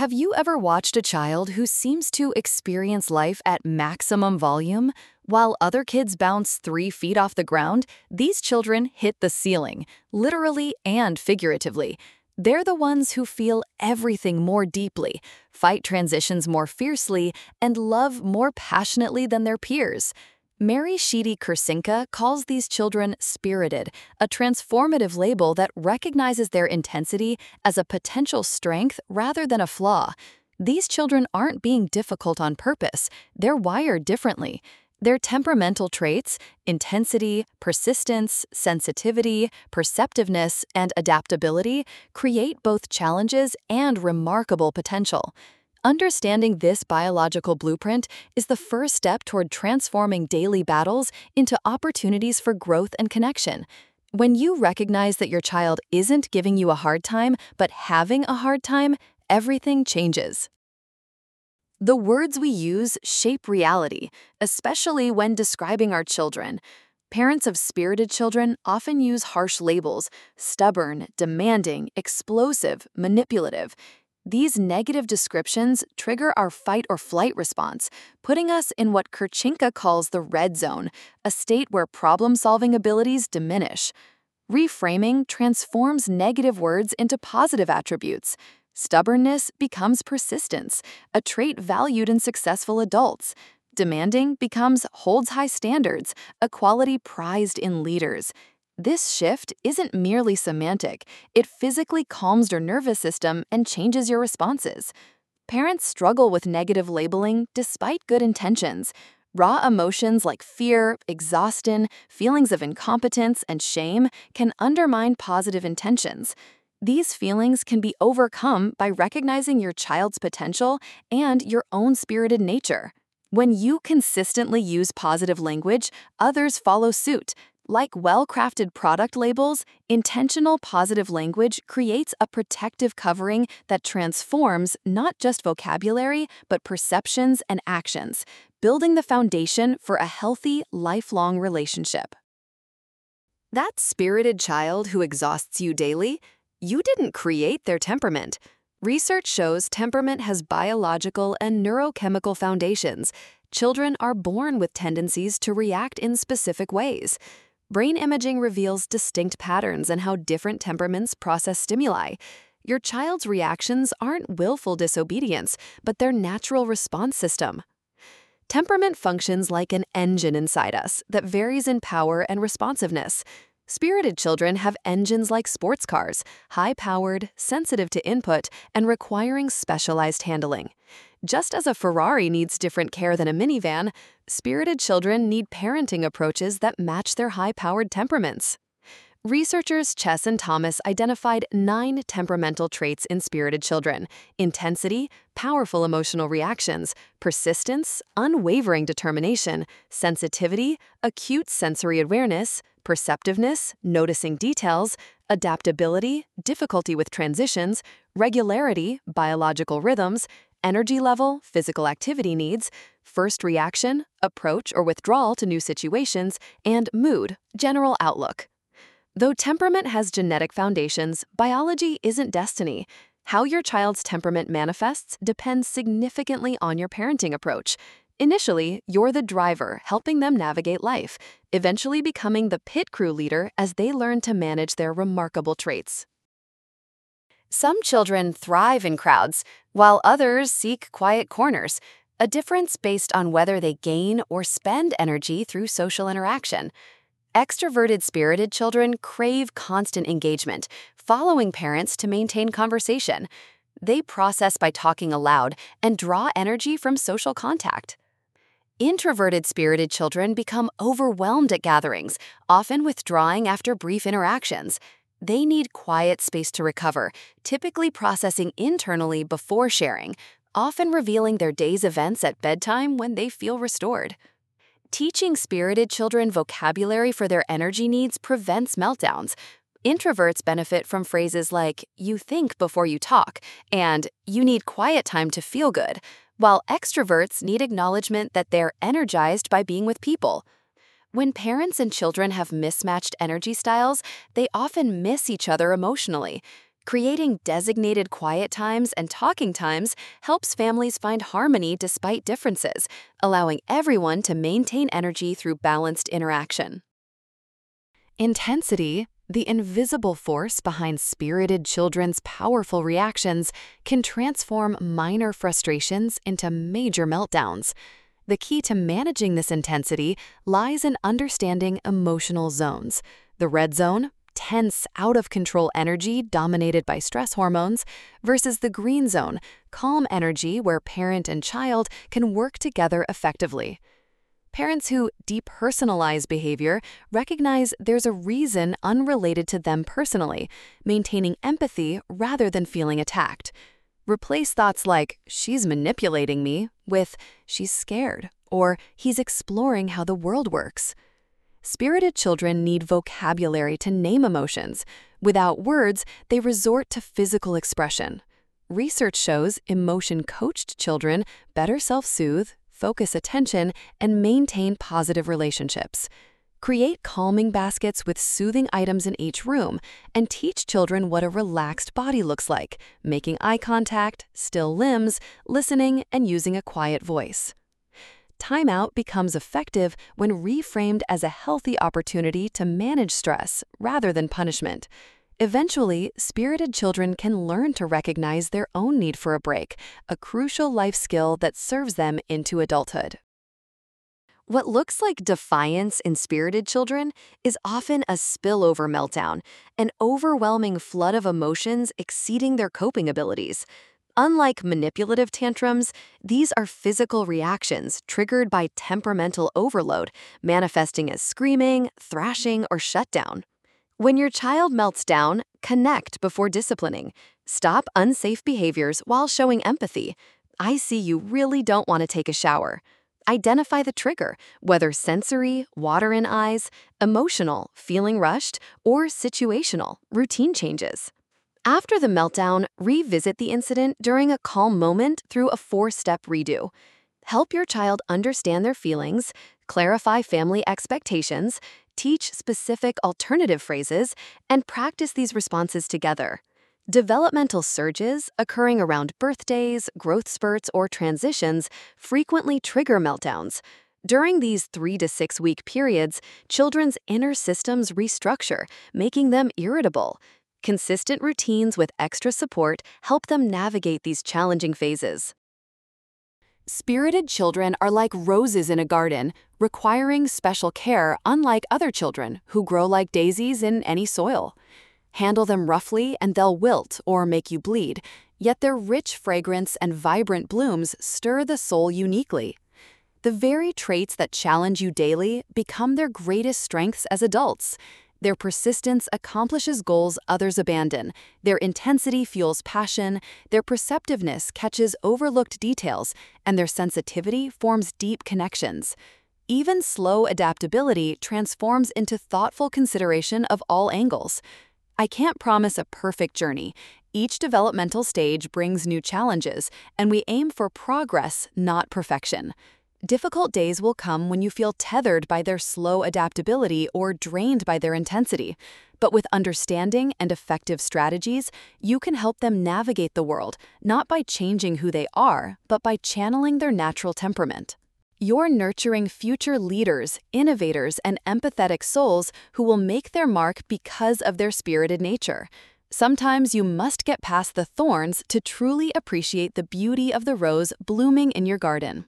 Have you ever watched a child who seems to experience life at maximum volume? While other kids bounce 3 feet off the ground, these children hit the ceiling, literally and figuratively. They're the ones who feel everything more deeply, fight transitions more fiercely, and love more passionately than their peers. Mary Sheedy Kursinka calls these children spirited, a transformative label that recognizes their intensity as a potential strength rather than a flaw. These children aren't being difficult on purpose, they're wired differently. Their temperamental traits, intensity, persistence, sensitivity, perceptiveness, and adaptability, create both challenges and remarkable potential. Understanding this biological blueprint is the first step toward transforming daily battles into opportunities for growth and connection. When you recognize that your child isn't giving you a hard time, but having a hard time, everything changes. The words we use shape reality, especially when describing our children. Parents of spirited children often use harsh labels: stubborn, demanding, explosive, manipulative. These negative descriptions trigger our fight or flight response, putting us in what Kurchinka calls the red zone, a state where problem-solving abilities diminish. Reframing transforms negative words into positive attributes. Stubbornness becomes persistence, a trait valued in successful adults. Demanding becomes holds high standards, a quality prized in leaders. This shift isn't merely semantic, it physically calms your nervous system and changes your responses. Parents struggle with negative labeling despite good intentions. Raw emotions like fear, exhaustion, feelings of incompetence, and shame can undermine positive intentions. These feelings can be overcome by recognizing your child's potential and your own spirited nature. When you consistently use positive language, others follow suit. Like well-crafted product labels, intentional positive language creates a protective covering that transforms not just vocabulary, but perceptions and actions, building the foundation for a healthy, lifelong relationship. That spirited child who exhausts you daily, you didn't create their temperament. Research shows temperament has biological and neurochemical foundations. Children are born with tendencies to react in specific ways. Brain imaging reveals distinct patterns in how different temperaments process stimuli. Your child's reactions aren't willful disobedience, but their natural response system. Temperament functions like an engine inside us that varies in power and responsiveness. Spirited children have engines like sports cars, high-powered, sensitive to input, and requiring specialized handling. Just as a Ferrari needs different care than a minivan, spirited children need parenting approaches that match their high-powered temperaments. Researchers Chess and Thomas identified 9 temperamental traits in spirited children: intensity, powerful emotional reactions, persistence, unwavering determination, sensitivity, acute sensory awareness, perceptiveness, noticing details, adaptability, difficulty with transitions, regularity, biological rhythms, energy level, physical activity needs, first reaction, approach or withdrawal to new situations, and mood, general outlook. Though temperament has genetic foundations, biology isn't destiny. How your child's temperament manifests depends significantly on your parenting approach. Initially, you're the driver helping them navigate life, eventually becoming the pit crew leader as they learn to manage their remarkable traits. Some children thrive in crowds, while others seek quiet corners, a difference based on whether they gain or spend energy through social interaction. Extroverted spirited children crave constant engagement, following parents to maintain conversation. They process by talking aloud and draw energy from social contact. Introverted spirited children become overwhelmed at gatherings, often withdrawing after brief interactions. They need quiet space to recover, typically processing internally before sharing, often revealing their day's events at bedtime when they feel restored. Teaching spirited children vocabulary for their energy needs prevents meltdowns. Introverts benefit from phrases like, "you think before you talk," and "you need quiet time to feel good," while extroverts need acknowledgement that they're energized by being with people. When parents and children have mismatched energy styles, they often miss each other emotionally. Creating designated quiet times and talking times helps families find harmony despite differences, allowing everyone to maintain energy through balanced interaction. Intensity, the invisible force behind spirited children's powerful reactions, can transform minor frustrations into major meltdowns. The key to managing this intensity lies in understanding emotional zones. The red zone, tense, out-of-control energy dominated by stress hormones, versus the green zone, calm energy where parent and child can work together effectively. Parents who depersonalize behavior recognize there's a reason unrelated to them personally, maintaining empathy rather than feeling attacked. Replace thoughts like, "she's manipulating me," with, "she's scared," or "he's exploring how the world works." Spirited children need vocabulary to name emotions. Without words, they resort to physical expression. Research shows emotion-coached children better self-soothe, focus attention, and maintain positive relationships. Create calming baskets with soothing items in each room, and teach children what a relaxed body looks like, making eye contact, still limbs, listening, and using a quiet voice. Timeout becomes effective when reframed as a healthy opportunity to manage stress rather than punishment. Eventually, spirited children can learn to recognize their own need for a break, a crucial life skill that serves them into adulthood. What looks like defiance in spirited children is often a spillover meltdown, an overwhelming flood of emotions exceeding their coping abilities. Unlike manipulative tantrums, these are physical reactions triggered by temperamental overload, manifesting as screaming, thrashing, or shutdown. When your child melts down, connect before disciplining. Stop unsafe behaviors while showing empathy. I see you really don't want to take a shower. Identify the trigger, whether sensory, water in eyes, emotional, feeling rushed, or situational, routine changes. After the meltdown, revisit the incident during a calm moment through a 4-step redo. Help your child understand their feelings, clarify family expectations, teach specific alternative phrases, and practice these responses together. Developmental surges occurring around birthdays, growth spurts, or transitions frequently trigger meltdowns. During these 3 to 6 week periods, children's inner systems restructure, making them irritable. Consistent routines with extra support help them navigate these challenging phases. Spirited children are like roses in a garden, requiring special care unlike other children who grow like daisies in any soil. Handle them roughly and they'll wilt or make you bleed, yet their rich fragrance and vibrant blooms stir the soul uniquely. The very traits that challenge you daily become their greatest strengths as adults. Their persistence accomplishes goals others abandon, their intensity fuels passion, their perceptiveness catches overlooked details, and their sensitivity forms deep connections. Even slow adaptability transforms into thoughtful consideration of all angles. I can't promise a perfect journey. Each developmental stage brings new challenges, and we aim for progress, not perfection. Difficult days will come when you feel tethered by their slow adaptability or drained by their intensity. But with understanding and effective strategies, you can help them navigate the world, not by changing who they are, but by channeling their natural temperament. You're nurturing future leaders, innovators, and empathetic souls who will make their mark because of their spirited nature. Sometimes you must get past the thorns to truly appreciate the beauty of the rose blooming in your garden.